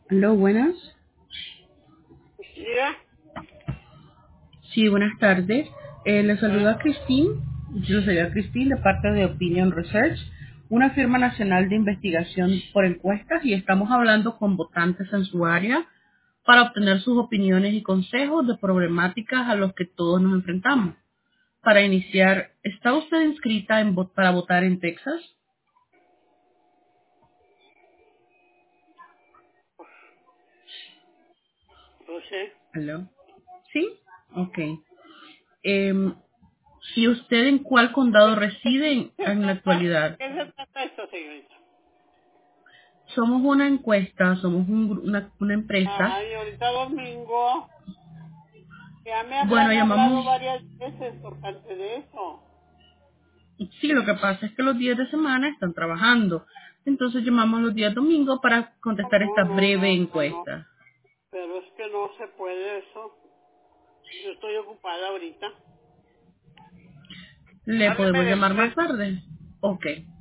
Aló, buenas. Mira, Sí, buenas tardes. Le saluda Christine. Yo soy a Christine de parte de Opinion Research, una firma nacional de investigación por encuestas y estamos hablando con votantes en su área para obtener sus opiniones y consejos de problemáticas a los que todos nos enfrentamos. Para iniciar, ¿está usted inscrita para votar en Texas? no sé. Aló. ¿Sí? Ok. Em, ¿Y usted en cuál condado reside en la actualidad? ¿Qué se trata esto, señorita? Somos una encuesta, somos una empresa. Ay, ahorita domingo, ya me Bueno, habrán llamamos, hablado varias veces por parte de eso. sí, lo que pasa es que los días de semana están trabajando. Entonces llamamos los días domingos para contestar No, esta no, breve no, no, no. encuesta. Pero es que no se puede eso. Yo estoy ocupada ahorita. ¿Le Hábleme podemos llamar más después. tarde? Ok.